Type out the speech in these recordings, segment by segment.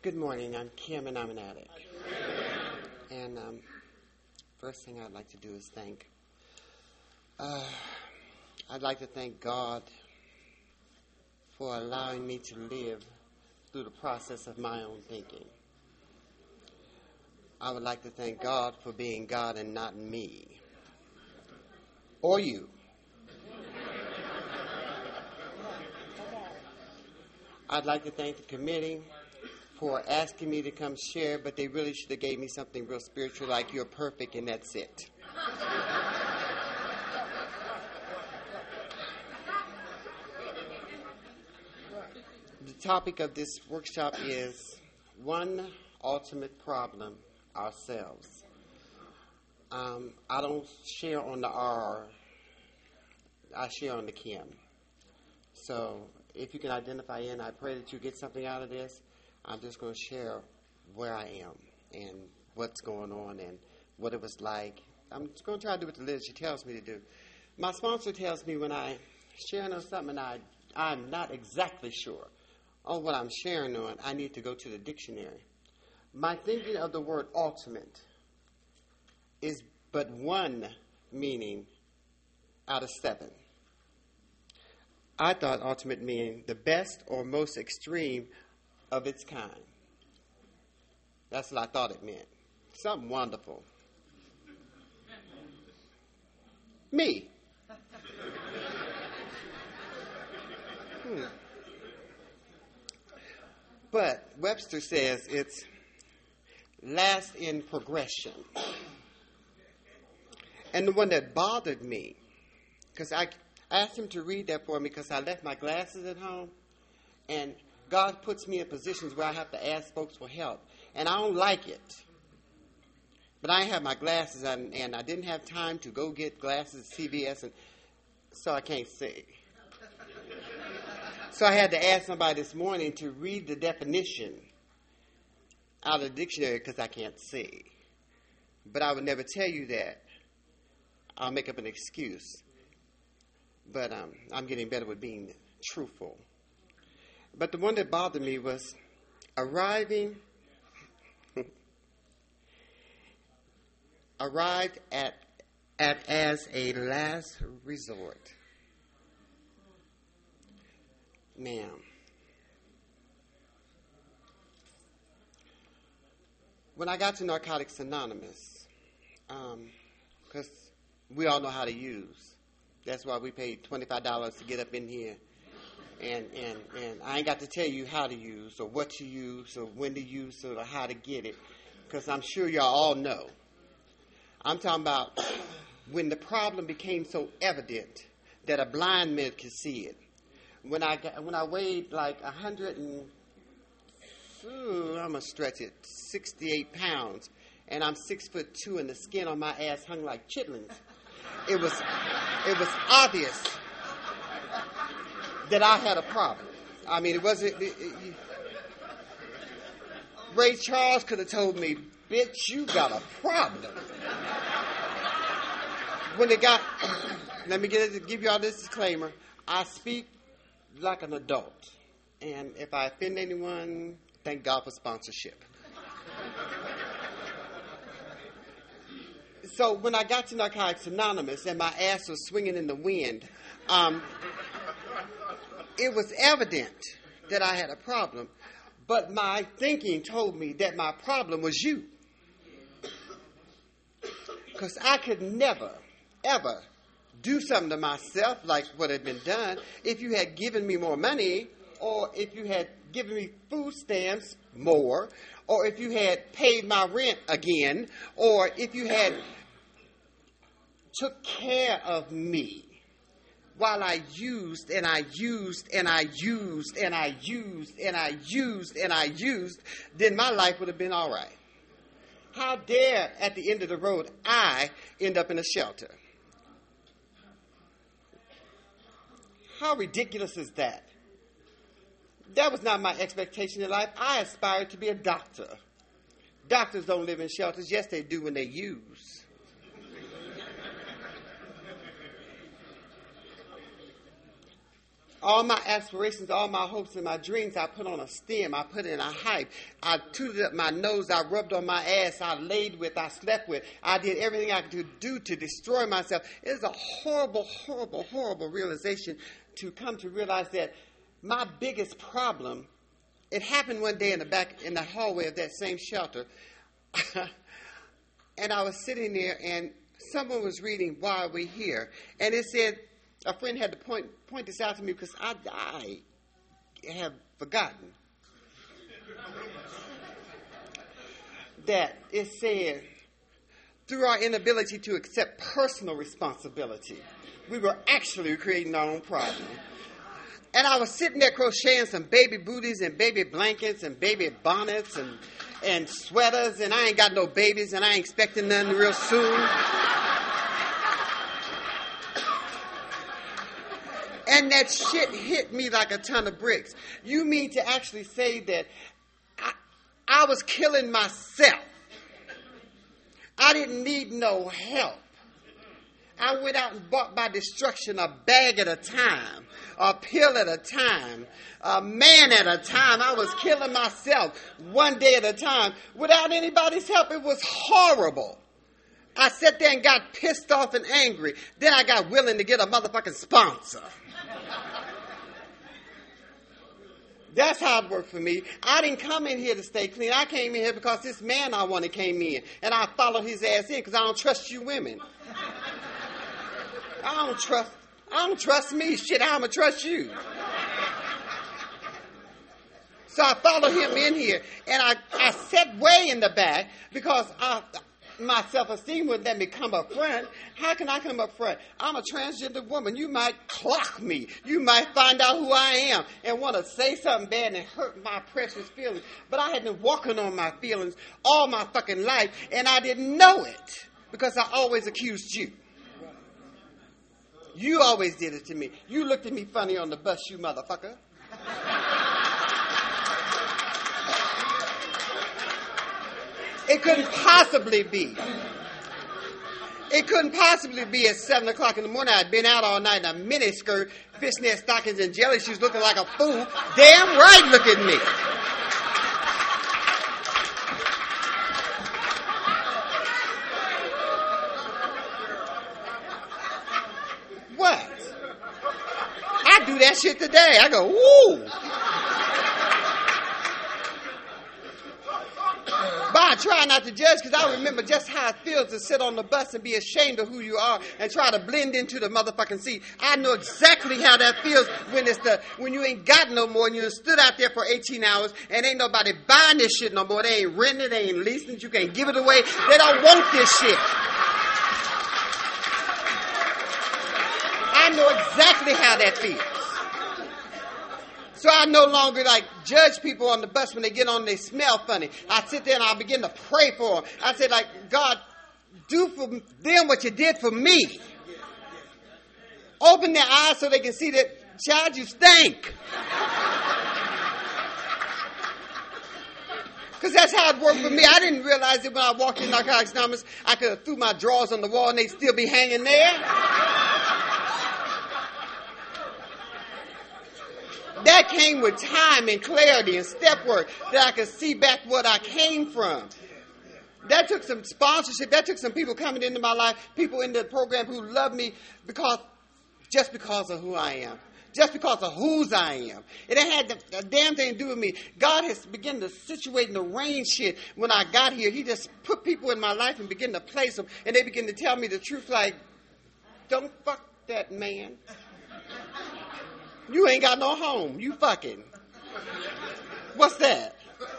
Good morning. I'm Kim, and I'm an addict. And first thing I'd like to do is I'd like to thank God for allowing me to live through the process of my own thinking. I would like to thank God for being God and not me. Or you. I'd like to thank the committee for asking me to come share, but they really should have gave me something real spiritual like you're perfect and that's it. The topic of this workshop is one ultimate problem, ourselves. I don't share on the R, I share on the Kim. So if you can identify in, I pray that you get something out of this. I'm just going to share where I am and what's going on and what it was like. I'm just going to try to do what the literature tells me to do. My sponsor tells me when I share on something and I'm not exactly sure on what I'm sharing on, I need to go to the dictionary. My thinking of the word ultimate is but one meaning out of 7. I thought ultimate meaning the best or most extreme of its kind. That's what I thought it meant. Something wonderful. Me. But Webster says it's last in progression. And the one that bothered me, because I asked him to read that for me because I left my glasses at home, and God puts me in positions where I have to ask folks for help, and I don't like it. But I have my glasses, and I didn't have time to go get glasses at CVS, and so I can't see. So I had to ask somebody this morning to read the definition out of the dictionary because I can't see. But I would never tell you that. I'll make up an excuse. But I'm getting better with being truthful. But the one that bothered me was arrived at as a last resort. Now, when I got to Narcotics Anonymous, because we all know how to use. That's why we paid $25 to get up in here. And I ain't got to tell you how to use or what to use or when to use it or how to get it, because I'm sure y'all all know. I'm talking about when the problem became so evident that a blind man could see it. When I weighed like 68 pounds, and I'm 6'2", and the skin on my ass hung like chitlins. It was obvious that I had a problem. I mean, it wasn't. Ray Charles could have told me, "Bitch, you got a problem." Let me give you all this disclaimer. I speak like an adult, and if I offend anyone, thank God for sponsorship. So when I got to Narcotics Anonymous and my ass was swinging in the wind, it was evident that I had a problem, but my thinking told me that my problem was you. Because I could never, ever do something to myself like what had been done if you had given me more money, or if you had given me food stamps more, or if you had paid my rent again, or if you had took care of me while I used and I used and I used and I used and I used and I used, then my life would have been all right. How dare at the end of the road I end up in a shelter? How ridiculous is that? That was not my expectation in life. I aspired to be a doctor. Doctors don't live in shelters. Yes, they do when they use. All my aspirations, all my hopes and my dreams, I put on a stem. I put in a hype. I tooted up my nose. I rubbed on my ass. I laid with. I slept with. I did everything I could do to destroy myself. It is a horrible, horrible, horrible realization to come to realize that my biggest problem, it happened one day in the hallway of that same shelter. And I was sitting there and someone was reading Why Are We Here? And it said, a friend had to point this out to me because I have forgotten that it said, through our inability to accept personal responsibility, we were actually creating our own problem. And I was sitting there crocheting some baby booties and baby blankets and baby bonnets and sweaters, and I ain't got no babies and I ain't expecting none real soon. And that shit hit me like a ton of bricks. You mean to actually say that I was killing myself? I didn't need no help. I went out and bought my destruction a bag at a time, a pill at a time, a man at a time. I was killing myself one day at a time without anybody's help. It was horrible. I sat there and got pissed off and angry. Then I got willing to get a motherfucking sponsor. That's how it worked for me. I didn't come in here to stay clean. I came in here because this man I wanted came in. And I followed his ass in because I don't trust you women. I don't trust me. Shit, how am I trust you? So I followed him in here. And I sat way in the back because my self-esteem wouldn't let me come up front. How can I come up front? I'm a transgender woman. You might clock me. You might find out who I am and want to say something bad and hurt my precious feelings. But I had been walking on my feelings all my fucking life, and I didn't know it because I always accused you. You always did it to me. You looked at me funny on the bus, you motherfucker. It couldn't possibly be. It couldn't possibly be at 7 o'clock in the morning. I'd been out all night in a miniskirt, fishnet stockings, and jelly shoes looking like a fool. Damn right, look at me. What? I do that shit today. I go, woo. But I try not to judge because I remember just how it feels to sit on the bus and be ashamed of who you are and try to blend into the motherfucking seat. I know exactly how that feels when you ain't got no more and you stood out there for 18 hours and ain't nobody buying this shit no more. They ain't renting it, they ain't leasing it, you can't give it away. They don't want this shit. I know exactly how that feels. So I no longer judge people on the bus when they get on and they smell funny. I sit there and I begin to pray for them. I say God, do for them what you did for me. Open their eyes so they can see that, child, you stink. Because that's how it worked for me. I didn't realize that when I walked in Narcotics Anonymous, I could have threw my drawers on the wall and they'd still be hanging there. That came with time and clarity and step work that I could see back what I came from. That took some sponsorship. That took some people coming into my life, people in the program who love me just because of who I am. Just because of whose I am. It ain't had a damn thing to do with me. God has begun to situate and arrange shit when I got here. He just put people in my life and began to place them. And they begin to tell me the truth don't fuck that man. You ain't got no home. You fucking. What's that?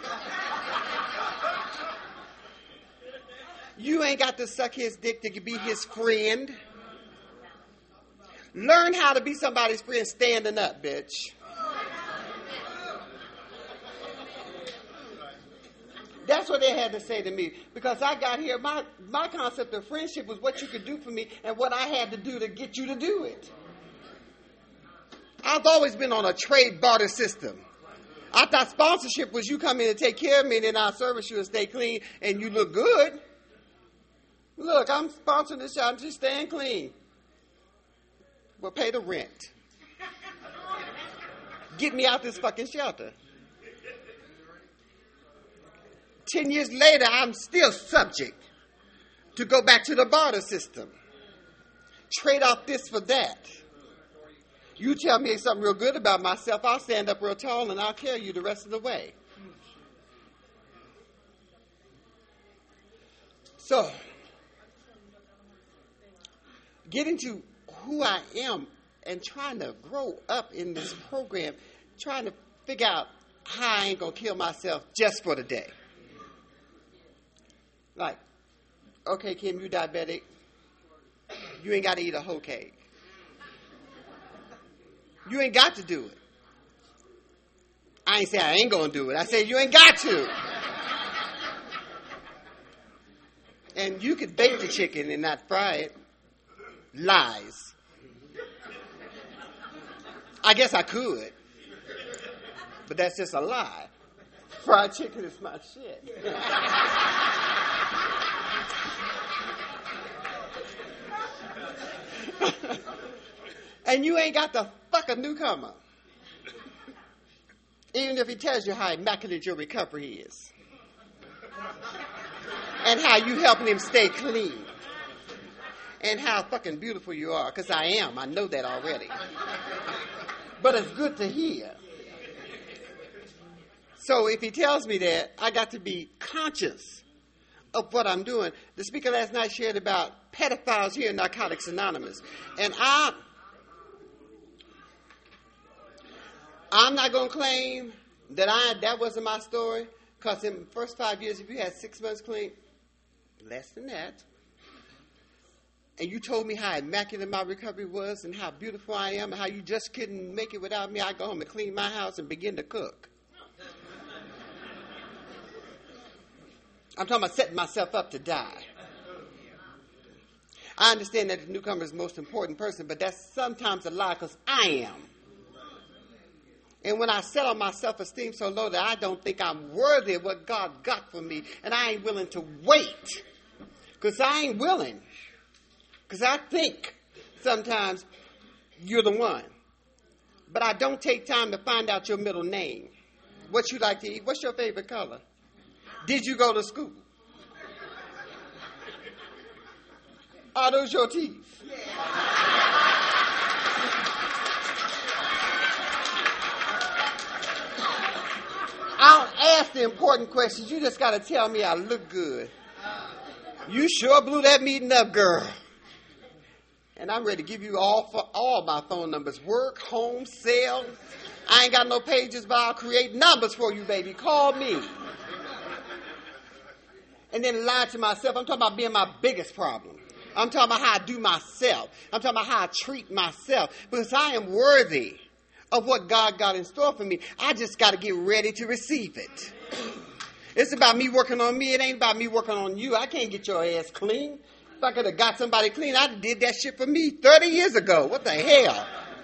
You ain't got to suck his dick to be his friend. Learn how to be somebody's friend standing up, bitch. That's what they had to say to me. Because I got here, my concept of friendship was what you could do for me and what I had to do to get you to do it. I've always been on a trade barter system. I thought sponsorship was you come in and take care of me and then I'll service you and stay clean and you look good. Look, I'm sponsoring this shop. I'm just staying clean. Well, pay the rent. get me out this fucking shelter. 10 years later, I'm still subject to go back to the barter system. Trade off this for that. You tell me something real good about myself, I'll stand up real tall and I'll carry you the rest of the way. So, getting to who I am and trying to grow up in this program, trying to figure out how I ain't going to kill myself just for the day. Like, okay, Kim, you diabetic. You ain't got to eat a whole cake. You ain't got to do it. I ain't say I ain't going to do it. I said you ain't got to. And you could bake the chicken and not fry it. Lies. I guess I could. But that's just a lie. Fried chicken is my shit. And you ain't got to fuck a newcomer. Even if he tells you how immaculate your recovery is. And how you helping him stay clean. And how fucking beautiful you are. Because I am. I know that already. But it's good to hear. So if he tells me that, I got to be conscious of what I'm doing. The speaker last night shared about pedophiles here in Narcotics Anonymous. And I'm not going to claim that wasn't my story, because in the first 5 years, if you had 6 months clean, less than that, and you told me how immaculate my recovery was and how beautiful I am and how you just couldn't make it without me, I'd go home and clean my house and begin to cook. I'm talking about setting myself up to die. I understand that the newcomer is the most important person, but that's sometimes a lie because I am. And when I settle my self-esteem so low that I don't think I'm worthy of what God got for me, and I ain't willing to wait, because I ain't willing, because I think sometimes you're the one. But I don't take time to find out your middle name, what you like to eat, what's your favorite color, did you go to school, are those your teeth? I don't ask the important questions. You just got to tell me I look good. You sure blew that meeting up, girl. And I'm ready to give you all my phone numbers. Work, home, sale. I ain't got no pages, but I'll create numbers for you, baby. Call me. And then lie to myself. I'm talking about being my biggest problem. I'm talking about how I do myself. I'm talking about how I treat myself. Because I am worthy of what God got in store for me. I just got to get ready to receive it. It's about me working on me. It ain't about me working on you. I can't get your ass clean. If I could have got somebody clean, I'd have did that shit for me 30 years ago. What the hell?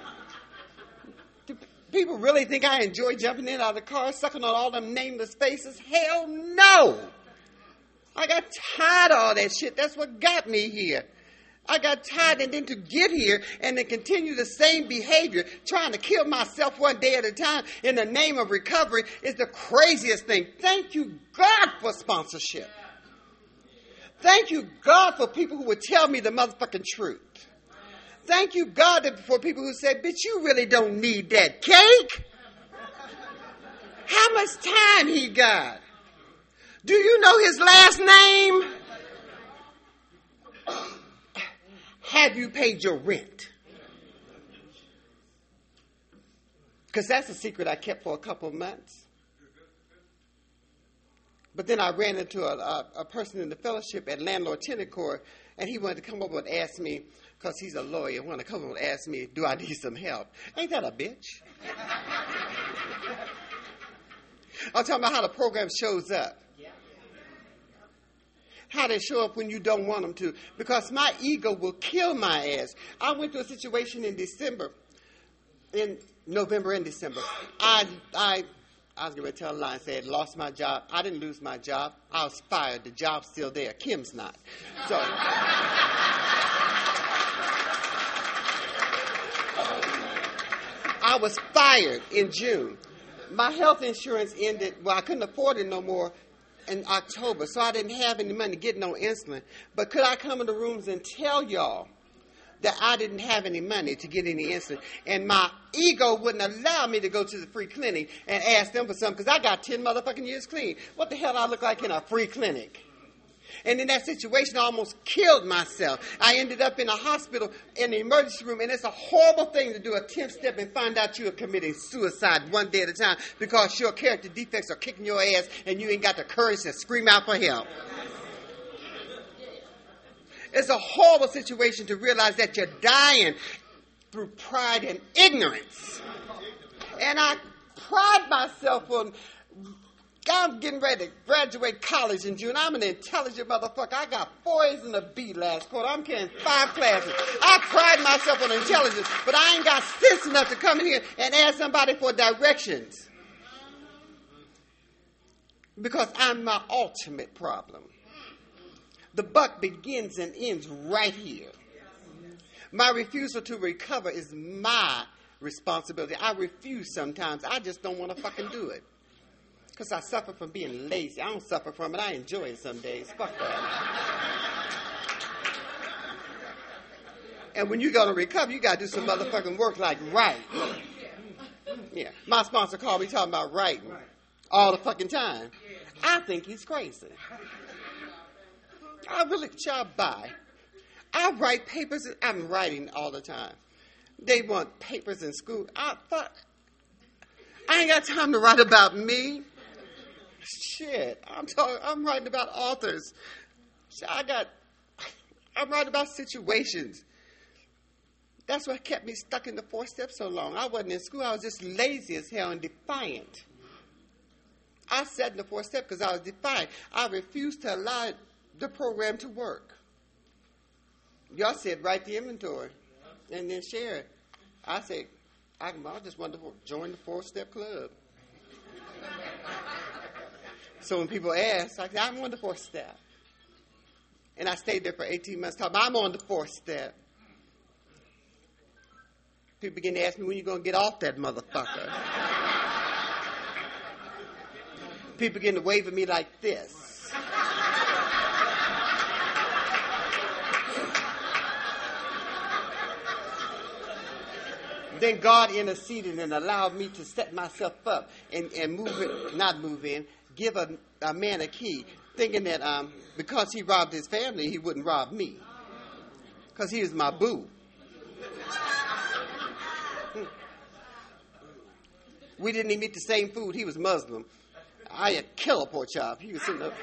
Do people really think I enjoy jumping in out of the car, sucking on all them nameless faces? Hell no. I got tired of all that shit. That's what got me here. I got tired, and then to get here and then continue the same behavior, trying to kill myself one day at a time in the name of recovery is the craziest thing. Thank you, God, for sponsorship. Thank you, God, for people who would tell me the motherfucking truth. Thank you, God, for people who say, bitch, you really don't need that cake. How much time he got? Do you know his last name? Have you paid your rent? Because that's a secret I kept for a couple of months. But then I ran into a person in the fellowship at Landlord-Tenant Corps, and he wanted to come over and ask me, because he's a lawyer, wanted to come over and ask me, do I need some help? Ain't that a bitch? I'm talking about how the program shows up. How they show up when you don't want them to. Because my ego will kill my ass. I went through a situation in November and December. I was going to tell a lie and say I lost my job. I didn't lose my job. I was fired. The job's still there. Kim's not. So I I was fired in June. My health insurance ended, well, I couldn't afford it no more in October, so I didn't have any money to get no insulin. But could I come in the rooms and tell y'all that I didn't have any money to get any insulin? And my ego wouldn't allow me to go to the free clinic and ask them for something because I got 10 motherfucking years clean. What the hell do I look like in a free clinic? And in that situation, I almost killed myself. I ended up in a hospital in the emergency room, and it's a horrible thing to do a 10th step and find out you are committing suicide one day at a time because your character defects are kicking your ass and you ain't got the courage to scream out for help. It's a horrible situation to realize that you're dying through pride and ignorance. And I pride myself on, I'm getting ready to graduate college in June. I'm an intelligent motherfucker. I got 4 A's and a B last quarter. I'm carrying 5 classes. I pride myself on intelligence, but I ain't got sense enough to come in here and ask somebody for directions. Because I'm my ultimate problem. The buck begins and ends right here. My refusal to recover is my responsibility. I refuse sometimes. I just don't want to fucking do it. Because I suffer from being lazy. I don't suffer from it. I enjoy it some days. Fuck that. And when you go to recover, you got to do some motherfucking work like write. Yeah. My sponsor called me talking about writing all the fucking time. I think he's crazy. I really shall buy. I write papers. I'm writing all the time. They want papers in school. I ain't got time to write about me. Shit, I'm writing about authors. I'm writing about situations. That's what kept me stuck in the 4 steps so long. I wasn't in school. I was just lazy as hell and defiant. I sat in the 4 steps because I was defiant. I refused to allow the program to work. Y'all said write the inventory and then share it. I said, I just wanted to join the 4-step club. So when people ask, I say, I'm on the 4th step. And I stayed there for 18 months talking, I'm on the 4th step. People begin to ask me, when you going to get off that motherfucker? People begin to wave at me like this. Then God interceded and allowed me to set myself up and give a man a key, thinking that because he robbed his family, he wouldn't rob me. Because he was my boo. We didn't even eat the same food. He was Muslim. I had killer pork chop. He was sitting up.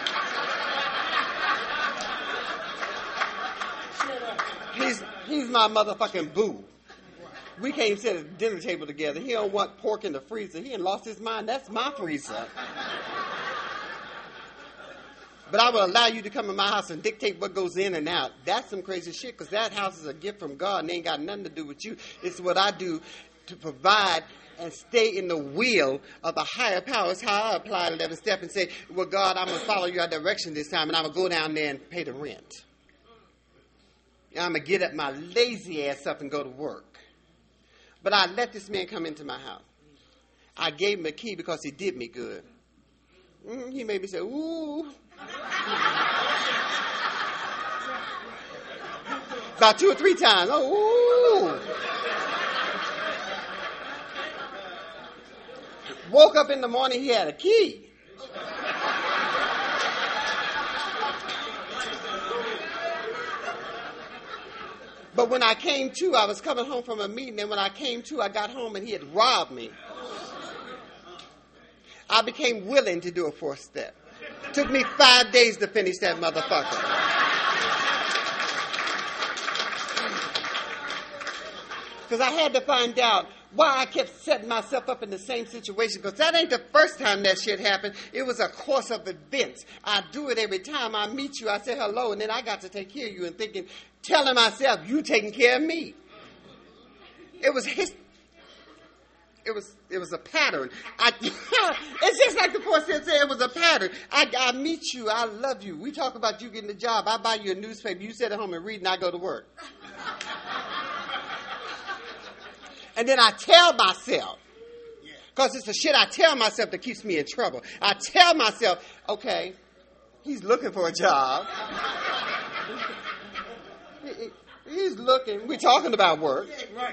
He's my motherfucking boo. We can't sit at the dinner table together. He don't want pork in the freezer. He ain't lost his mind. That's my freezer. But I will allow you to come in my house and dictate what goes in and out. That's some crazy shit, because that house is a gift from God and they ain't got nothing to do with you. It's what I do to provide and stay in the will of the higher power. It's how I apply 11 step and say, well, God, I'm going to follow your direction this time, and I'm going to go down there and pay the rent. And I'm going to get up my lazy ass up and go to work. But I let this man come into my house. I gave him a key because he did me good. He made me say, ooh. About 2 or 3 times. Oh, ooh. Woke up in the morning, he had a key. But when I came to, I was coming home from a meeting, and when I came to, I got home and he had robbed me. I became willing to do a 4th step. Took me 5 days to finish that motherfucker. Because I had to find out why I kept setting myself up in the same situation. Because that ain't the first time that shit happened. It was a course of events. I do it every time I meet you. I say hello, and then I got to take care of you and telling myself, you taking care of me. It was a pattern. It's just like the poor said, it was a pattern. I meet you. I love you. We talk about you getting a job. I buy you a newspaper. You sit at home and read, and I go to work. And then I tell myself, because it's the shit I tell myself that keeps me in trouble. I tell myself, okay, he's looking for a job. He's looking. We're talking about work. Right.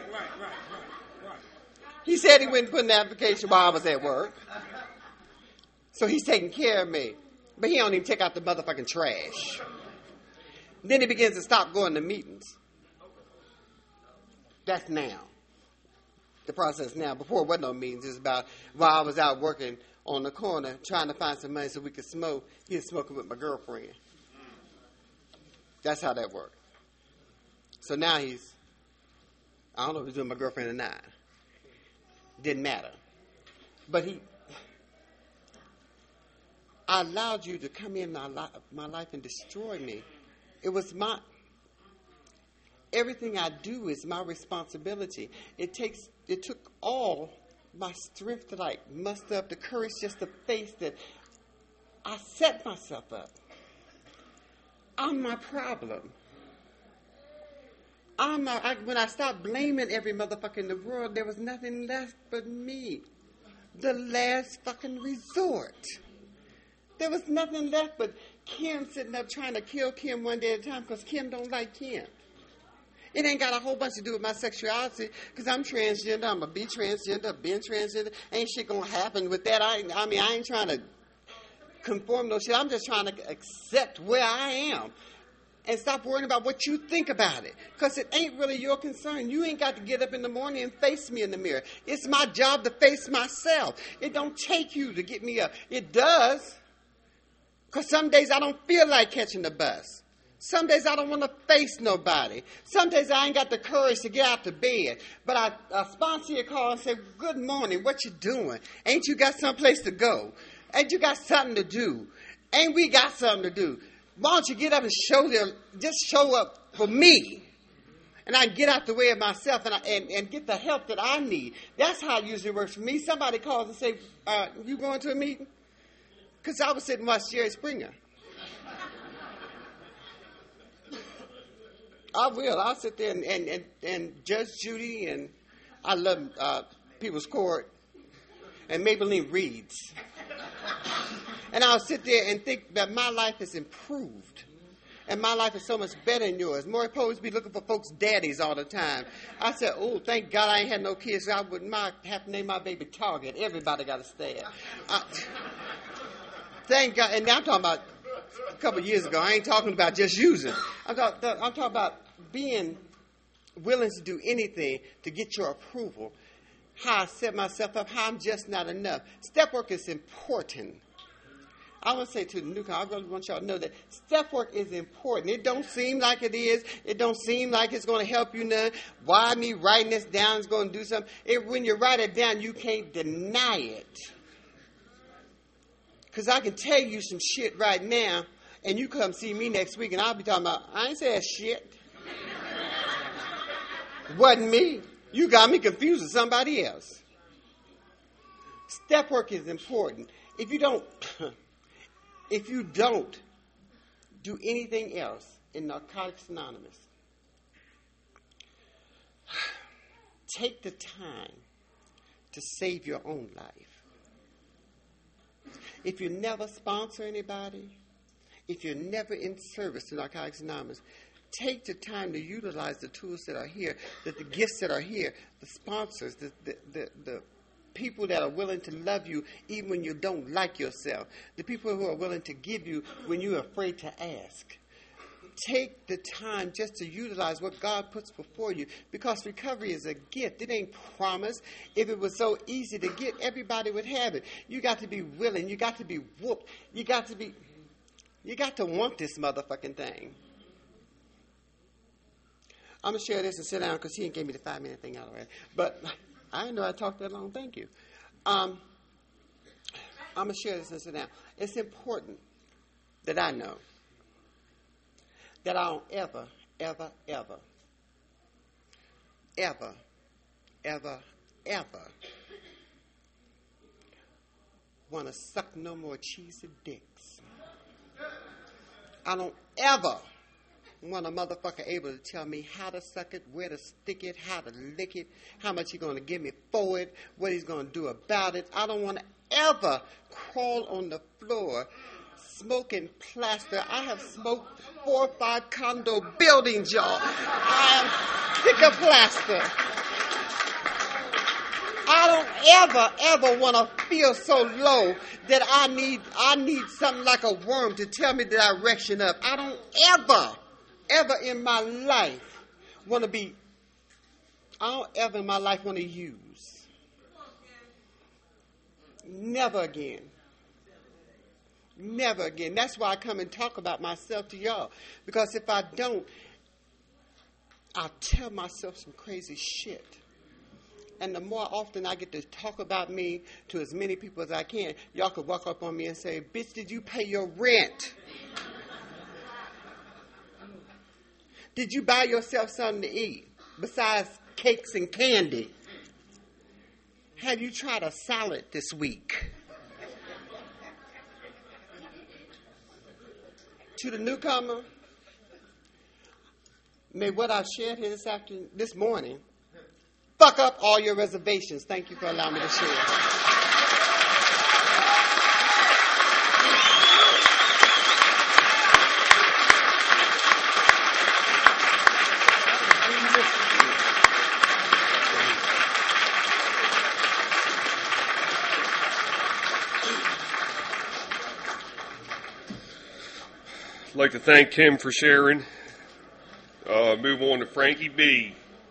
He said he wouldn't put an application while I was at work. So he's taking care of me. But he don't even take out the motherfucking trash. Then he begins to stop going to meetings. That's now. The process now. Before it wasn't no meetings. It's about while I was out working on the corner trying to find some money so we could smoke. He was smoking with my girlfriend. That's how that worked. So now I don't know if he's with my girlfriend or not. Didn't matter. But I allowed you to come in my life and destroy me. It was everything I do is my responsibility. It took all my strength to muster up the courage just to face that I set myself up. I'm my problem. When I stopped blaming every motherfucker in the world, there was nothing left but me. The last fucking resort. There was nothing left but Kim sitting up trying to kill Kim one day at a time because Kim don't like Kim. It ain't got a whole bunch to do with my sexuality because I'm transgender. I'm going to be transgender, been transgender. Ain't shit going to happen with that. I ain't trying to conform no shit. I'm just trying to accept where I am. And stop worrying about what you think about it. Because it ain't really your concern. You ain't got to get up in the morning and face me in the mirror. It's my job to face myself. It don't take you to get me up. It does. Because some days I don't feel like catching the bus. Some days I don't want to face nobody. Some days I ain't got the courage to get out the bed. But I sponsor your call and say, good morning, what you doing? Ain't you got someplace to go? Ain't you got something to do? Ain't we got something to do? Why don't you get up and just show up for me? And I get out the way of myself and get the help that I need. That's how it usually works for me. Somebody calls and say, you going to a meeting? Because I was sitting and watching Jerry Springer. I will. I'll sit there and Judge Judy, and I love People's Court, and Maybelline Reeds. And I'll sit there and think that my life has improved. And my life is so much better than yours. More opposed to be looking for folks' daddies all the time. I said, oh, thank God I ain't had no kids. I wouldn't have to name my baby Target. Everybody got a stab. Thank God. And now I'm talking about a couple of years ago. I ain't talking about just using. I'm talking about being willing to do anything to get your approval. How I set myself up, how I'm just not enough. Step work is important. I want to say to the newcomer, I really want y'all to know that step work is important. It don't seem like it is. It don't seem like it's going to help you none. Why me writing this down is going to do something? When you write it down, you can't deny it. Because I can tell you some shit right now, and you come see me next week, and I'll be talking about, I ain't saying shit. Wasn't me. You got me confused with somebody else. Step work is important. If you don't do anything else in Narcotics Anonymous, take the time to save your own life. If you never sponsor anybody, if you're never in service to Narcotics Anonymous, take the time to utilize the tools that are here, the gifts that are here, the sponsors, the people that are willing to love you even when you don't like yourself, the people who are willing to give you when you're afraid to ask. Take the time just to utilize what God puts before you, because recovery is a gift. It ain't promised. If it was so easy to get, everybody would have it. You got to be willing. You got to be whooped. You got to want this motherfucking thing. I'm going to share this and sit down because he ain't gave me the 5-minute thing out already. But I didn't know I talked that long. Thank you. I'm going to share this and sit down. It's important that I know that I don't ever want to suck no more cheesy dicks. I don't ever when a motherfucker able to tell me how to suck it, where to stick it, how to lick it, how much he's going to give me for it, what he's going to do about it. I don't want to ever crawl on the floor smoking plaster. I have smoked 4 or 5 condo buildings, y'all. I am sick of plaster. I don't ever want to feel so low that I need something like a worm to tell me the direction up. I don't ever in my life want to be, I don't ever in my life want to use. Never again. Never again. That's why I come and talk about myself to y'all. Because if I don't, I'll tell myself some crazy shit. And the more often I get to talk about me to as many people as I can, y'all could walk up on me and say, bitch, did you pay your rent? Did you buy yourself something to eat besides cakes and candy? Have you tried a salad this week? To the newcomer, may what I've shared here this morning, fuck up all your reservations. Thank you for allowing me to share. I'd like to thank Kim for sharing. Move on to Frankie B.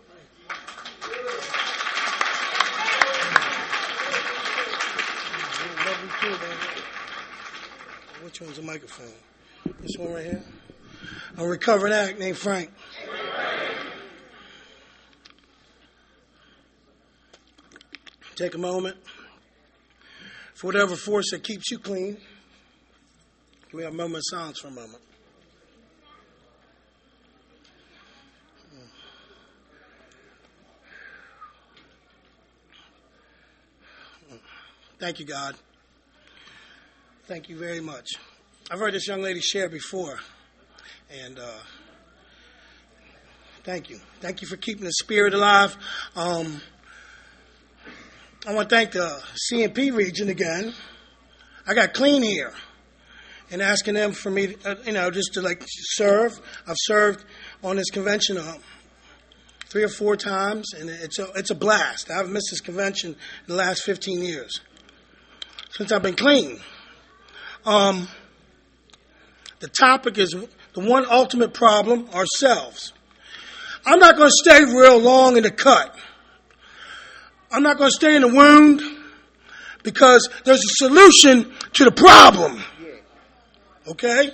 Which one's the microphone? This one right here? A recovering addict named Frank. Take a moment. For whatever force that keeps you clean, can we have a moment of silence for a moment? Thank you, God. Thank you very much. I've heard this young lady share before, and thank you. Thank you for keeping the spirit alive. I want to thank the CMP region again. I got clean here, and asking them for me, just to serve. I've served on this convention 3 or 4 times, and it's a blast. I haven't missed this convention in the last 15 years since I've been clean. The topic is the one ultimate problem, ourselves. I'm not going to stay real long in the cut. I'm not going to stay in the wound because there's a solution to the problem. Okay?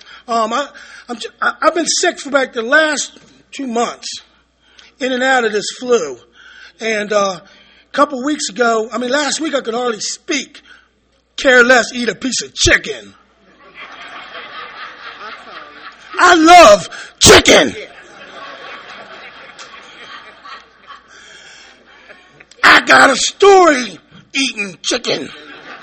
I've been sick for like the last 2 months, in and out of this flu. And a couple weeks ago, last week I could hardly speak. Care less, eat a piece of chicken. I love chicken. I got a story eating chicken.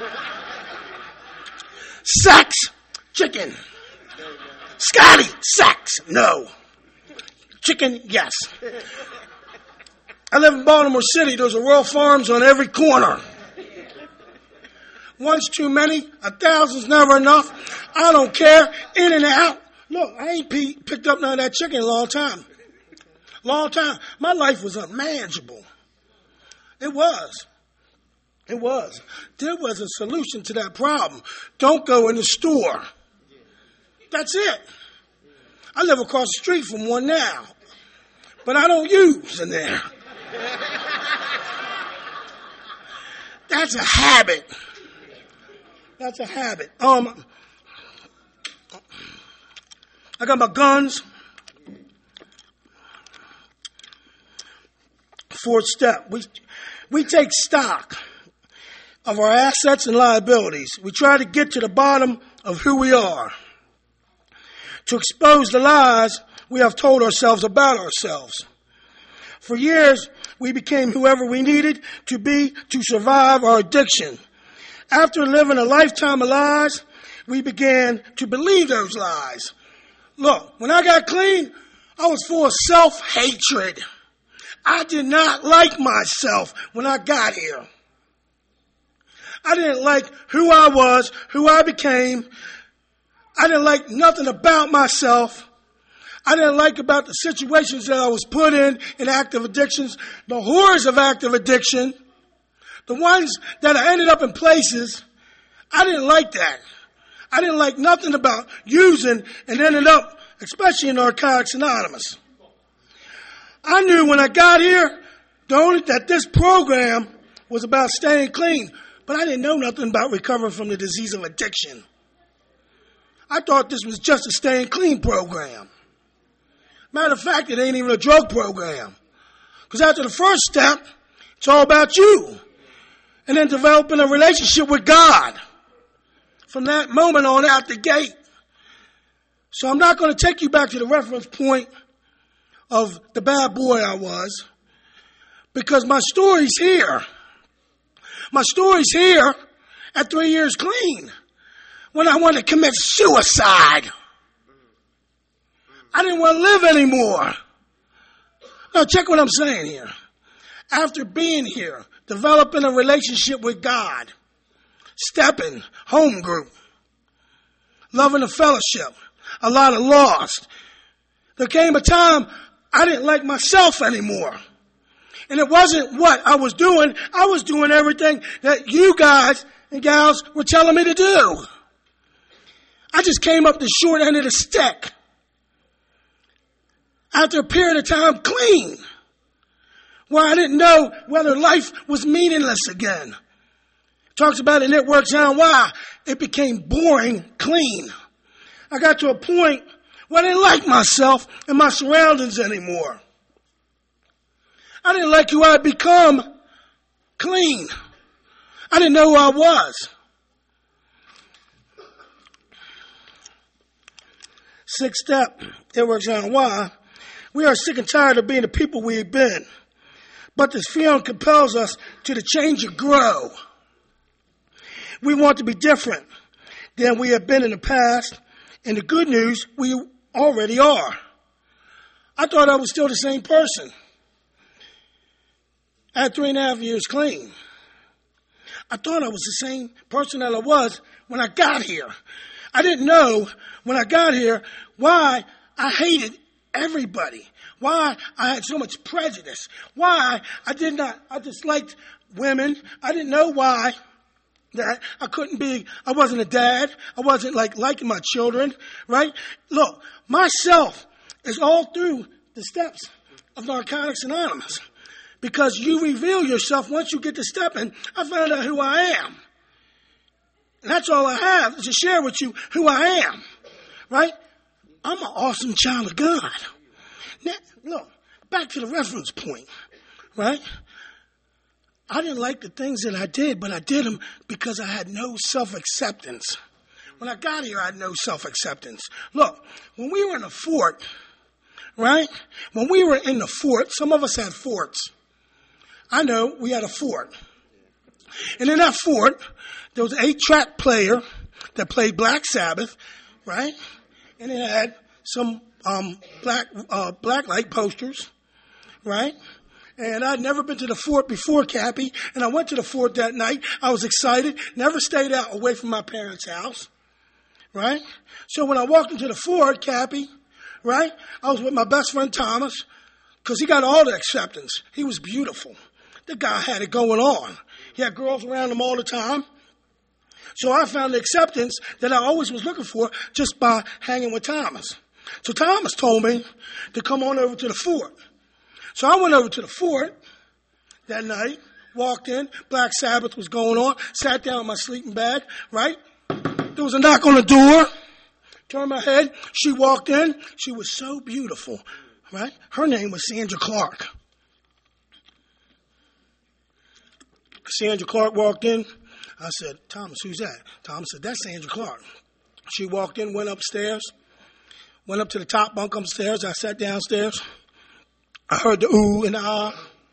Sex, chicken. Scotty, sex, no. Chicken, yes. I live in Baltimore City. There's a Royal Farms on every corner. One's too many, 1,000's never enough. I don't care. In and out. Look, I ain't picked up none of that chicken in a long time. Long time. My life was unmanageable. It was. There was a solution to that problem. Don't go in the store. That's it. I live across the street from one now. But I don't use in there. That's a habit. That's a habit. I got my guns. 4th step. We take stock of our assets and liabilities. We try to get to the bottom of who we are. To expose the lies we have told ourselves about ourselves. For years, we became whoever we needed to be to survive our addiction. After living a lifetime of lies, we began to believe those lies. Look, when I got clean, I was full of self-hatred. I did not like myself when I got here. I didn't like who I was, who I became. I didn't like nothing about myself. I didn't like about the situations that I was put in active addictions, the horrors of active addiction, the ones that I ended up in places. I didn't like that. I didn't like nothing about using and ended up, especially in Narcotics Anonymous. I knew when I got here that this program was about staying clean, but I didn't know nothing about recovering from the disease of addiction. I thought this was just a staying clean program. Matter of fact, it ain't even a drug program. Because after the first step, it's all about you. And then developing a relationship with God. From that moment on out the gate. So I'm not going to take you back to the reference point of the bad boy I was. Because my story's here. My story's here at 3 years clean. When I wanted to commit suicide. I didn't want to live anymore. Now check what I'm saying here. After being here, developing a relationship with God, stepping, home group, loving the fellowship, a lot of lost. There came a time I didn't like myself anymore. And it wasn't what I was doing everything that you guys and gals were telling me to do. I just came up the short end of the stick. After a period of time clean. Where I didn't know whether life was meaningless again. Talks about it, and it works out why. It became boring clean. I got to a point where I didn't like myself and my surroundings anymore. I didn't like who I had become clean. I didn't know who I was. Sixth step, it works out why. We are sick and tired of being the people we've been. But this feeling compels us to the change and grow. We want to be different than we have been in the past. And the good news, we already are. I thought I was still the same person. I had 3.5 years clean. I thought I was the same person that I was when I got here. I didn't know when I got here why I hated everybody. Why I had so much prejudice. Why I disliked women. I didn't know why that I wasn't a dad. I wasn't liking my children, right? Look, myself is all through the steps of Narcotics Anonymous. Because you reveal yourself once you get to stepping. I found out who I am. And that's all I have is to share with you who I am, right? I'm an awesome child of God. Now, look, back to the reference point, right? I didn't like the things that I did, but I did them because I had no self-acceptance. When I got here, I had no self-acceptance. Look, when we were in the fort, right? When we were in the fort, some of us had forts. I know we had a fort. And in that fort, there was an 8-track player that played Black Sabbath, right? And it had some black light posters, right? And I'd never been to the fort before, Cappy. And I went to the fort that night. I was excited. Never stayed out away from my parents' house, right? So when I walked into the fort, Cappy, right, I was with my best friend Thomas because he got all the acceptance. He was beautiful. The guy had it going on. He had girls around him all the time. So I found the acceptance that I always was looking for just by hanging with Thomas. So Thomas told me to come on over to the fort. So I went over to the fort that night, walked in, Black Sabbath was going on, sat down in my sleeping bag, right? There was a knock on the door, turned my head, she walked in, she was so beautiful, right? Her name was Sandra Clark. Sandra Clark walked in. I said, Thomas, who's that? Thomas said, that's Sandra Clark. She walked in, went upstairs, went up to the top bunk upstairs. I sat downstairs. I heard the ooh and the ah.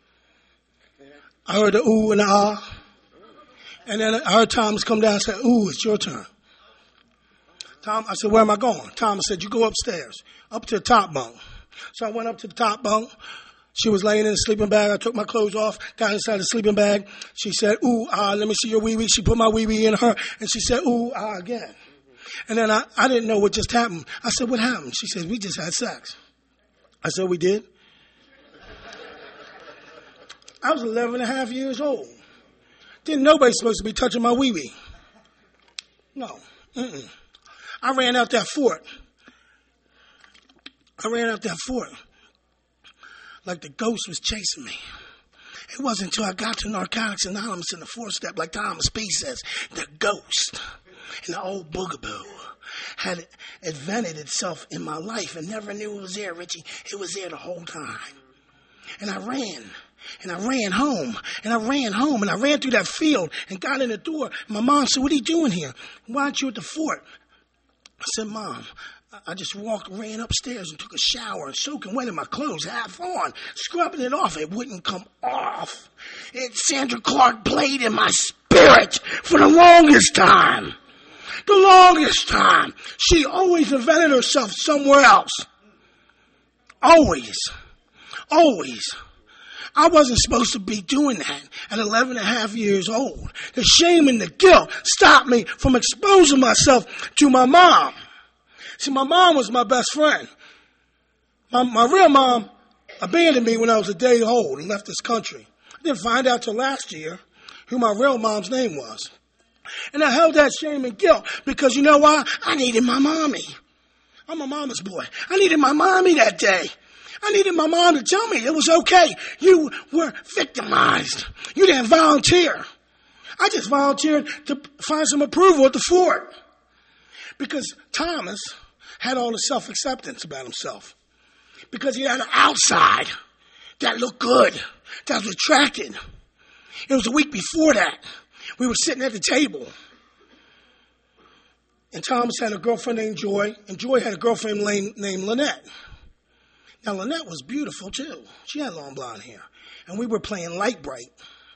I heard the ooh and the ah. And then I heard Thomas come down and say, ooh, it's your turn. I said, where am I going? Thomas said, you go upstairs, up to the top bunk. So I went up to the top bunk. She was laying in a sleeping bag. I took my clothes off, got inside the sleeping bag. She said, ooh, let me see your wee-wee. She put my wee-wee in her, and she said, ooh, again. And then I didn't know what just happened. I said, what happened? She said, we just had sex. I said, we did? I was 11 and a half years old. Didn't nobody supposed to be touching my wee-wee. No. Mm-mm. I ran out that fort. Like the ghost was chasing me. It wasn't until I got to Narcotics Anonymous in the 4th step, like Thomas P. says, the ghost and the old boogaboo had invented itself in my life and never knew it was there, Richie. It was there the whole time. And I ran. And I ran home, and I ran through that field and got in the door. My mom said, what are you doing here? Why aren't you at the fort? I said, Mom, I just ran upstairs and took a shower and soaking wet in my clothes, half on, scrubbing it off. It wouldn't come off. Sandra Clark played in my spirit for the longest time. The longest time. She always invented herself somewhere else. Always. I wasn't supposed to be doing that at 11 and a half years old. The shame and the guilt stopped me from exposing myself to my mom. See, my mom was my best friend. My real mom abandoned me when I was a day old and left this country. I didn't find out till last year who my real mom's name was. And I held that shame and guilt because you know why? I needed my mommy. I'm a mama's boy. I needed my mommy that day. I needed my mom to tell me it was okay. You were victimized. You didn't volunteer. I just volunteered to find some approval at the fort. Because Thomas had all the self-acceptance about himself. Because he had an outside that looked good, that was attracted. It was a week before that. We were sitting at the table. And Thomas had a girlfriend named Joy, and Joy had a girlfriend named Lynette. Now, Lynette was beautiful, too. She had long blonde hair. And we were playing Light Bright.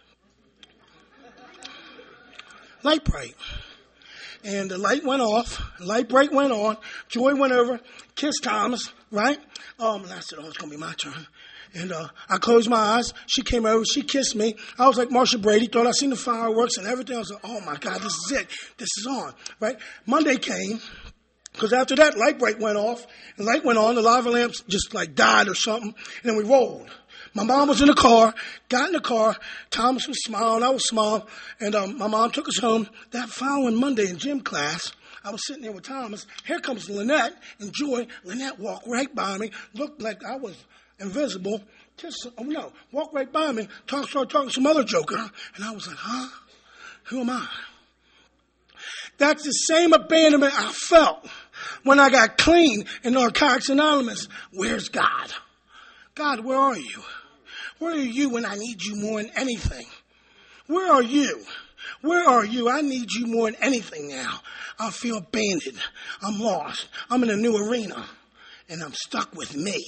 And the light went off. Light Bright went on. Joy went over, kissed Thomas, right? And I said, it's going to be my turn. And I closed my eyes. She came over. She kissed me. I was like Marsha Brady. Thought I seen the fireworks and everything. I was like, oh, my God, this is it. This is on, right? Monday came. Because after that, Light Bright went off, and light went on, the lava lamps just like died or something, and then we rolled. My mom was in the car, got in the car, Thomas was smiling, I was smiling, and my mom took us home. That following Monday in gym class, I was sitting there with Thomas. Here comes Lynette and Joy. Lynette walked right by me, looked like I was invisible, walked right by me, started talking to some other joker, and I was like, huh? Who am I? That's the same abandonment I felt when I got clean in Narcotics Anonymous. Where's God? God, where are you? Where are you when I need you more than anything? Where are you? Where are you? I need you more than anything now. I feel abandoned. I'm lost. I'm in a new arena. And I'm stuck with me.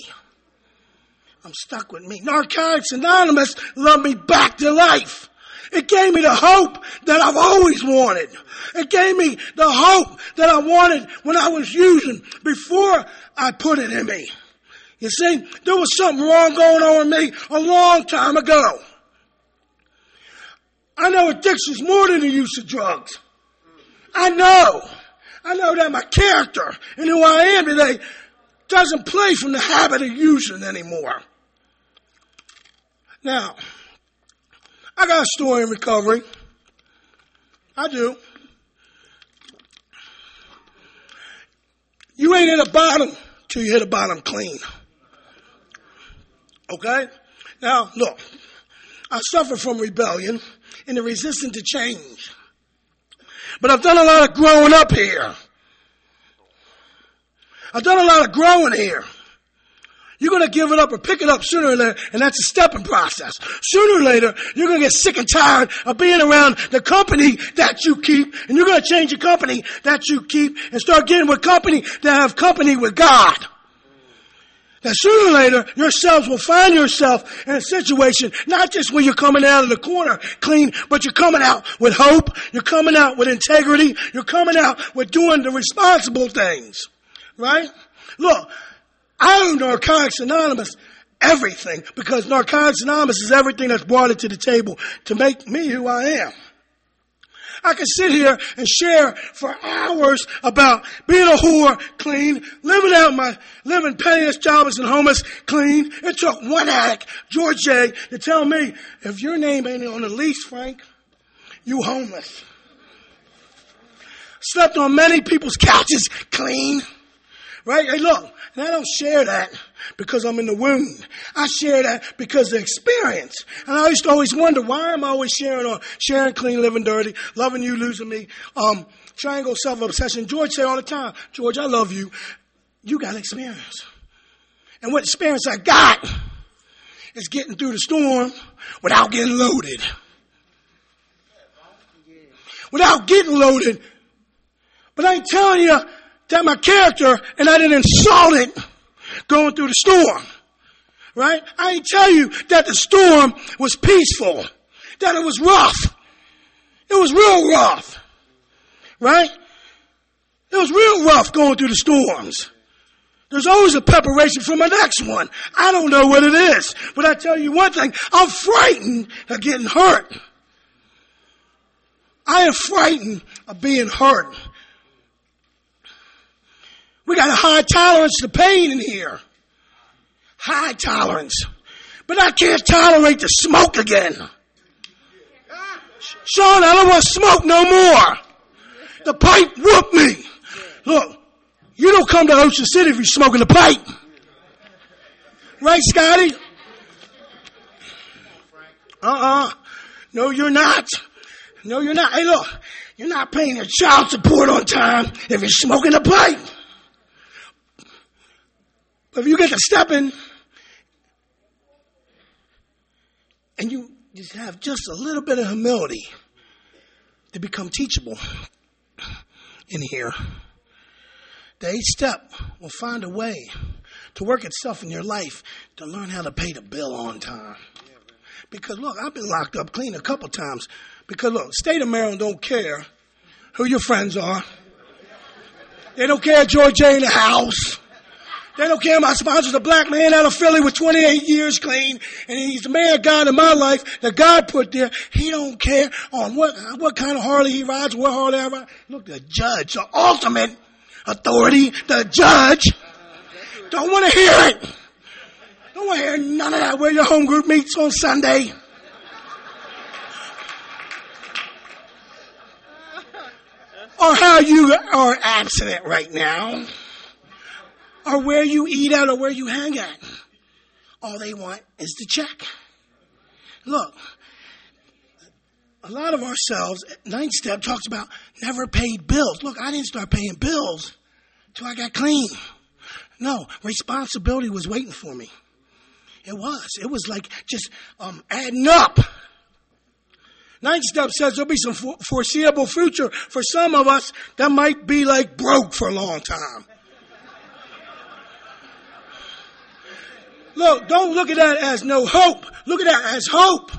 Narcotics Anonymous loved me back to life. It gave me the hope that I've always wanted. It gave me the hope that I wanted when I was using before I put it in me. You see, there was something wrong going on with me a long time ago. I know addiction's more than the use of drugs. I know that my character and who I am today doesn't play from the habit of using anymore. Now, I got a story in recovery. I do. You ain't at the bottom till you hit the bottom clean. Okay? Now, look. I suffer from rebellion and the resistance to change. But I've done a lot of growing up here. I've done a lot of growing here. You're going to give it up or pick it up sooner or later, and that's a stepping process. Sooner or later, you're going to get sick and tired of being around the company that you keep, and you're going to change the company that you keep and start getting with company that have company with God. That sooner or later, yourselves will find yourself in a situation, not just when you're coming out of the corner clean, but you're coming out with hope, you're coming out with integrity, you're coming out with doing the responsible things. Right? Look, I owe Narcotics Anonymous everything, because Narcotics Anonymous is everything that's brought it to the table to make me who I am. I could sit here and share for hours about being a whore, clean, living penniless, jobless, and homeless, clean. It took one addict, George J., to tell me, if your name ain't on the lease, Frank, you homeless. Slept on many people's couches, clean. Right? Hey, look, and I don't share that because I'm in the wound. I share that because of experience. And I used to always wonder, why am I always sharing clean, living dirty, loving you, losing me, triangle self-obsession. George say all the time, George, I love you. You got experience. And what experience I got is getting through the storm without getting loaded. Without getting loaded. But I ain't telling you that my character, and I didn't insult it going through the storm. Right? I ain't tell you that the storm was peaceful. That it was rough. It was real rough. Right? It was real rough going through the storms. There's always a preparation for my next one. I don't know what it is. But I tell you one thing, I'm frightened of getting hurt. I am frightened of being hurt. We got a high tolerance to pain in here. High tolerance. But I can't tolerate the smoke again. Sean, I don't want to smoke no more. The pipe whooped me. Look, you don't come to Ocean City if you're smoking the pipe. Right, Scotty? No, you're not. No, you're not. Hey, look, you're not paying your child support on time if you're smoking the pipe. But if you get to stepping and you just have just a little bit of humility to become teachable in here, the 8th step will find a way to work itself in your life to learn how to pay the bill on time. Because look, I've been locked up clean a couple times. Because look, state of Maryland don't care who your friends are. They don't care George J. in the house. They don't care my sponsor's a black man out of Philly with 28 years clean, and he's the man of God in my life that God put there. He don't care on what kind of Harley he rides, what Harley I ride. Look, the judge, the ultimate authority, the judge, don't want to hear it. Don't want to hear none of that. Where your home group meets on Sunday. Or how you are abstinent right now. Or where you eat at or where you hang at. All they want is the check. Look, a lot of ourselves, 9th step talks about never paid bills. Look, I didn't start paying bills till I got clean. No, responsibility was waiting for me. It was. It was like just adding up. 9th step says there'll be some foreseeable future for some of us that might be like broke for a long time. Look, don't look at that as no hope. Look at that as hope.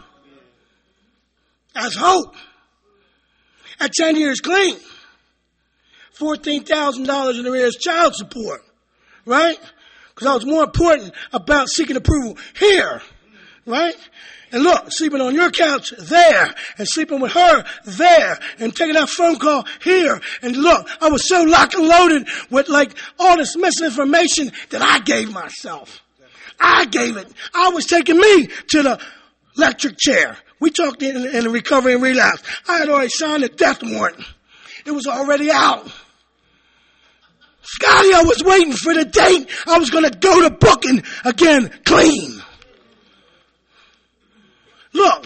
As hope. At 10 years clean. $14,000 in arrears child support. Right? Because I was more important about seeking approval here. Right? And look, sleeping on your couch there. And sleeping with her there. And taking that phone call here. And look, I was so locked and loaded with like all this misinformation that I gave myself. I gave it. I was taking me to the electric chair. We talked in recovery and relapse. I had already signed a death warrant. It was already out. Scotty, I was waiting for the date I was going to go to booking again clean. Look,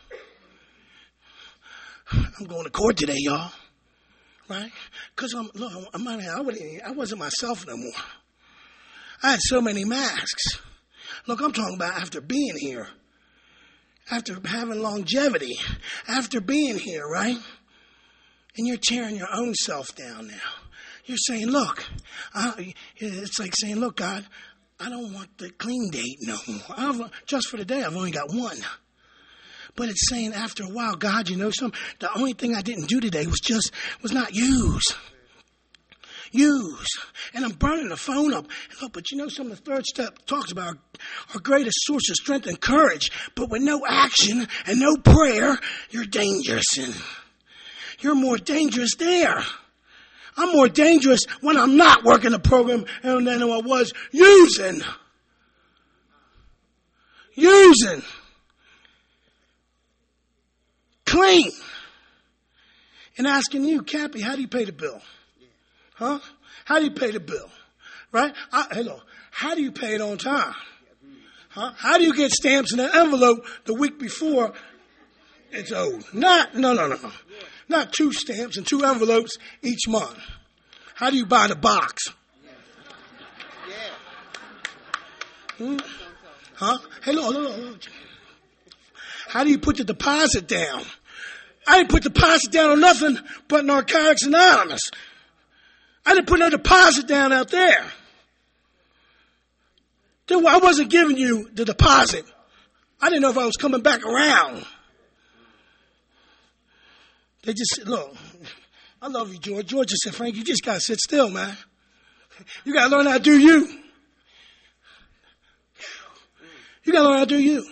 I'm going to court today, y'all. Right? Because I wasn't myself no more. I had so many masks. Look, I'm talking about after being here, after having longevity, after being here, right? And you're tearing your own self down now. You're saying, look, it's like saying, look, God, I don't want the clean date no more. Just for the day, I've only got one. But it's saying after a while, God, you know something? The only thing I didn't do today was not use. Use. And I'm burning the phone up. And look, but you know something? The third step talks about our greatest source of strength and courage. But with no action and no prayer, you're dangerous. And you're more dangerous there. I'm more dangerous when I'm not working the program than I was using. Clean. And asking you, Cappy, how do you pay the bill? Huh? How do you pay the bill? Right? Hello. How do you pay it on time? Huh? How do you get stamps in an envelope the week before it's owed? No. Not 2 stamps and 2 envelopes each month. How do you buy the box? Huh? Hello. How do you put the deposit down? I didn't put the deposit down on nothing but Narcotics Anonymous. I didn't put no deposit down out there. I wasn't giving you the deposit. I didn't know if I was coming back around. They just said, look, I love you, George. George just said, Frank, you just got to sit still, man. You got to learn how to do you. You got to learn how to do you.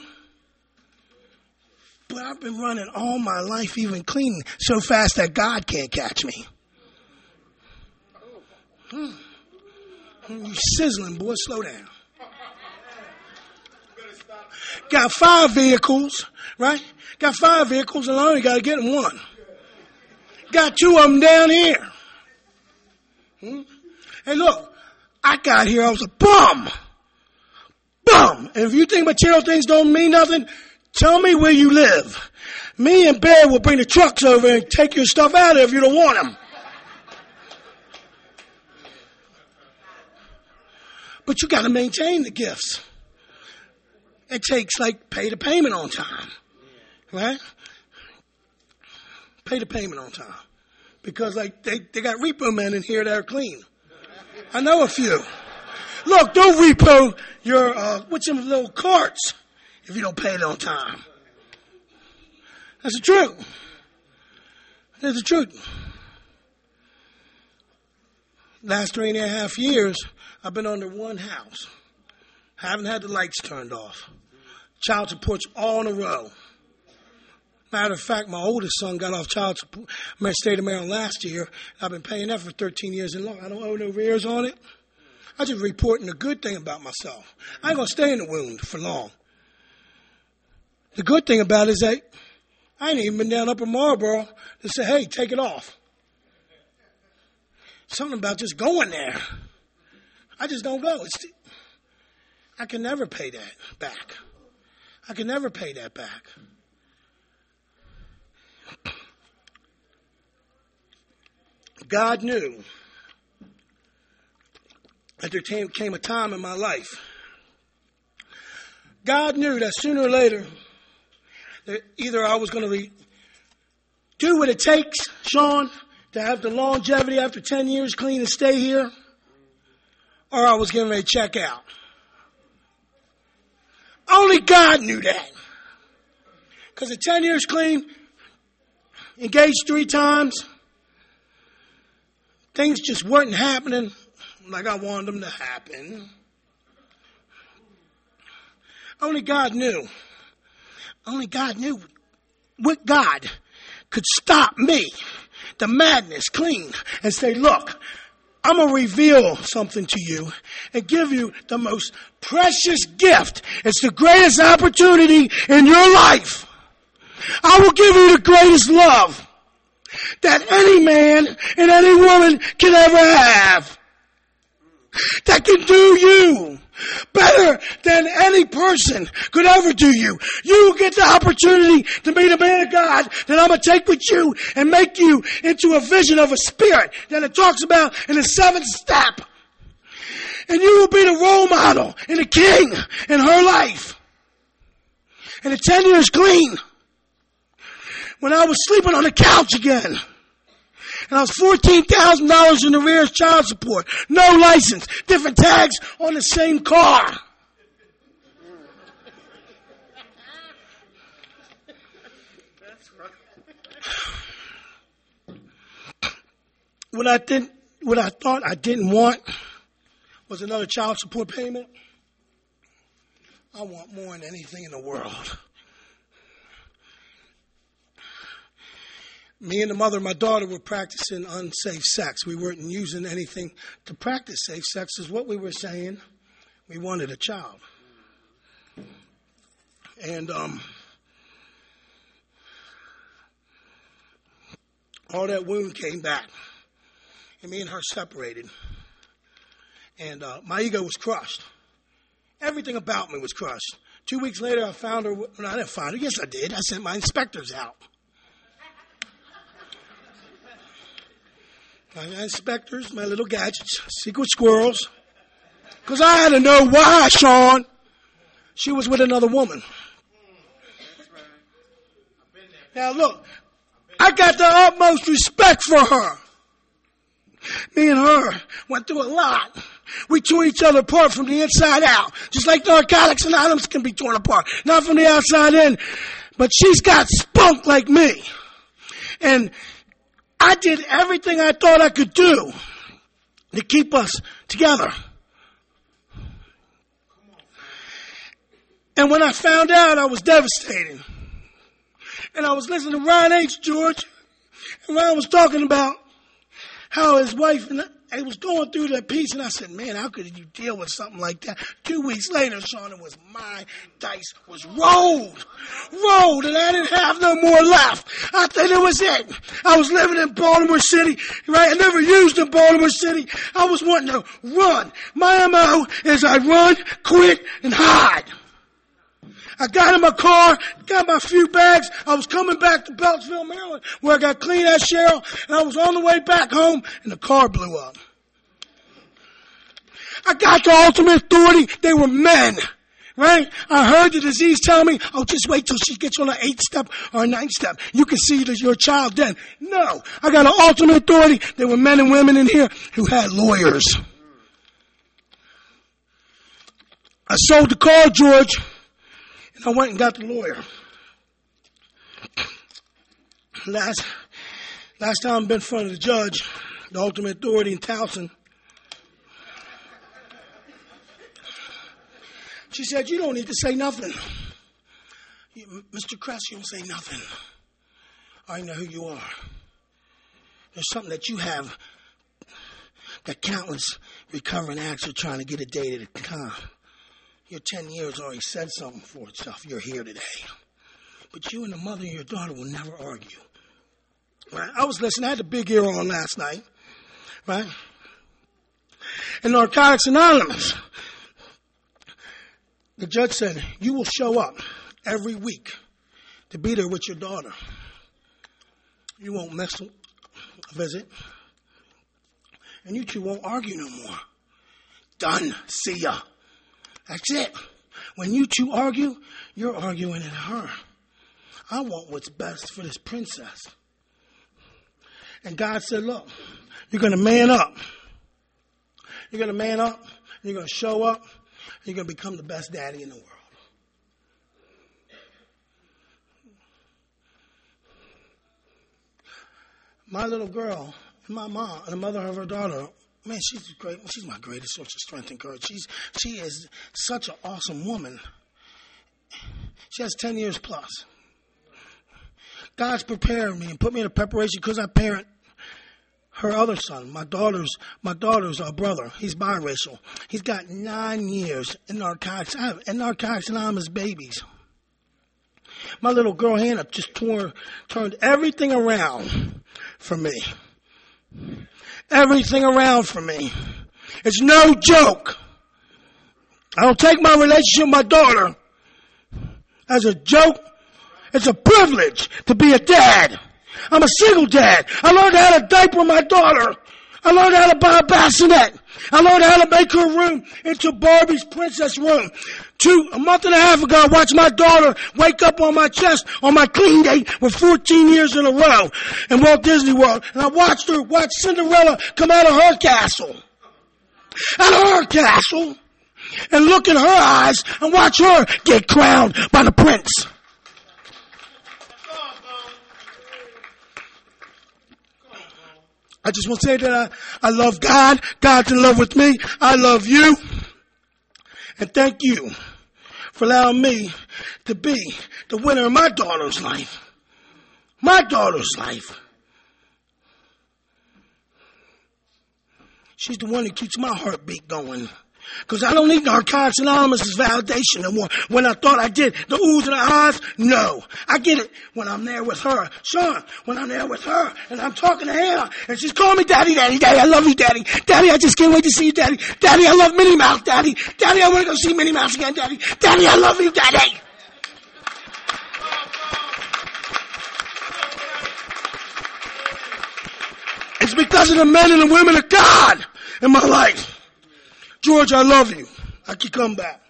But I've been running all my life, even clean, so fast that God can't catch me. You sizzling, boy. Slow down. Got 5 vehicles, right? Got 5 vehicles, and I only got to get in one. Got 2 of them down here. Hey, look, I got here, I was a bum. And if you think material things don't mean nothing, tell me where you live. Me and Bear will bring the trucks over and take your stuff out of there if you don't want them. But you got to maintain the gifts. It takes pay the payment on time, right? Pay the payment on time. Because they got repo men in here that are clean. I know a few. Look, don't repo your, what's them little carts if you don't pay it on time. That's the truth. That's the truth. Last 3.5 years, I've been under one house. Haven't had the lights turned off. Child support's all in a row. Matter of fact, my oldest son got off child support, state of Maryland last year. I've been paying that for 13 years and long. I don't owe no arrears on it. I just reporting the good thing about myself. I ain't going to stay in the wound for long. The good thing about it is that I ain't even been down Upper Marlboro to say, hey, take it off. Something about just going there. I just don't go. I can never pay that back. I can never pay that back. God knew that there came a time in my life. God knew that sooner or later, that either I was going to do what it takes, Sean, to have the longevity after 10 years clean and stay here, or I was getting ready to check out. Only God knew that. Because at 10 years clean, engaged 3 times, things just weren't happening like I wanted them to happen. Only God knew. Only God knew what God could stop me, the madness, clean, and say, look, I'm going to reveal something to you and give you the most precious gift. It's the greatest opportunity in your life. I will give you the greatest love that any man and any woman can ever have. That can do you better than any person could ever do you. You will get the opportunity to be the man of God that I'm going to take with you and make you into a vision of a spirit that it talks about in the 7th step. And you will be the role model and the king in her life. And at 10 years clean, when I was sleeping on the couch again, And I was $14,000 in arrears child support. No license. Different tags on the same car. What I thought I didn't want was another child support payment. I want more than anything in the world. Me and the mother of my daughter were practicing unsafe sex. We weren't using anything to practice safe sex, is what we were saying. We wanted a child. And all that wound came back. And me and her separated. And my ego was crushed. Everything about me was crushed. 2 weeks later, I found her. No, I didn't find her. Yes, I did. I sent my inspectors out. My inspectors, my little gadgets, secret squirrels. Because I had to know why, Sean, she was with another woman. Now, look, I got the utmost respect for her. Me and her went through a lot. We tore each other apart from the inside out. Just like Narcotics Anonymous can be torn apart. Not from the outside in. But she's got spunk like me. And I did everything I thought I could do to keep us together. And when I found out, I was devastated. And I was listening to Ron H. George. And Ron was talking about how his wife and I was going through that piece, and I said, man, how could you deal with something like that? 2 weeks later, Sean, it was my dice was rolled, and I didn't have no more left. I thought it was it. I was living in Baltimore City, right? I never used in Baltimore City. I was wanting to run. My MO is I run, quit, and hide. I got in my car, got my few bags. I was coming back to Beltsville, Maryland, where I got clean as Cheryl, and I was on the way back home, and the car blew up. I got the ultimate authority. They were men, right? I heard the disease tell me, oh, just wait till she gets on an 8th step or a 9th step. You can see that your child then. No, I got an ultimate authority. There were men and women in here who had lawyers. I sold the car, George. I went and got the lawyer. Last time I've been in front of the judge, the ultimate authority in Towson. She said, you don't need to say nothing. Mr. Kress, you don't say nothing. I know who you are. There's something that you have that countless recovering acts are trying to get a date at a time. Your 10 years already said something for itself. You're here today. But you and the mother and your daughter will never argue. Right? I was listening. I had the big ear on last night. Right? And Narcotics Anonymous. The judge said, you will show up every week to be there with your daughter. You won't miss a visit. And you two won't argue no more. Done. See ya. That's it. When you two argue, you're arguing at her. I want what's best for this princess. And God said, look, you're going to man up. You're going to man up. You're going to show up. You're going to become the best daddy in the world. My little girl and my mom and the mother of her daughter, man, she's great. She's my greatest source of strength and courage. She is such an awesome woman. She has 10 years plus. God's prepared me and put me in a preparation because I parent her other son. My daughter's brother. He's biracial. He's got 9 years in narcotics. And Narcotics Anonymous babies. My little girl Hannah just turned everything around for me. Everything around for me. It's no joke. I don't take my relationship with my daughter as a joke. It's a privilege to be a dad. I'm a single dad. I learned how to diaper my daughter. I learned how to buy a bassinet. I learned how to make her room into Barbie's princess room. A month and a half ago, I watched my daughter wake up on my chest on my clean day with 14 years in a row in Walt Disney World. And I watched her watch Cinderella come out of her castle. Out of her castle. And look in her eyes and watch her get crowned by the prince. I just want to say that I love God. God's in love with me. I love you. And thank you for allowing me to be the winner of my daughter's life. My daughter's life. She's the one that keeps my heartbeat going. Because I don't need Narcotics Anonymous as validation no more. When I thought I did, the oohs and the ahs, no. I get it when I'm there with her. Sean, when I'm there with her and I'm talking to her and she's calling me Daddy, Daddy, Daddy, I love you, Daddy. Daddy, I just can't wait to see you, Daddy. Daddy, I love Minnie Mouse, Daddy. Daddy, I want to go see Minnie Mouse again, Daddy. Daddy, I love you, Daddy. It's because of the men and the women of God in my life. George, I love you. I can come back.